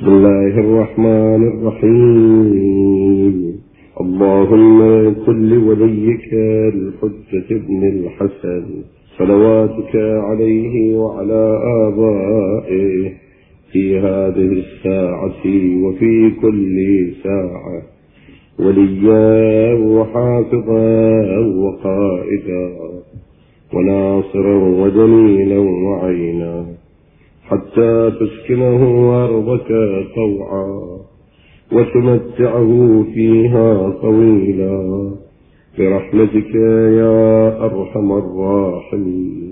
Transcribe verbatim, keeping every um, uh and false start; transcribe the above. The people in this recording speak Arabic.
بسم الله الرحمن الرحيم. اللهم كن لوليك الحجة ابن الحسن صلواتك عليه وعلى آبائه في هذه الساعة وفي كل ساعة وليا وحافظا وقائدا وناصرا ودليلا وعينا، حتى تسكنه أرضك طوعا وتمتعه فيها طويلا برحمتك يا أرحم الراحمين.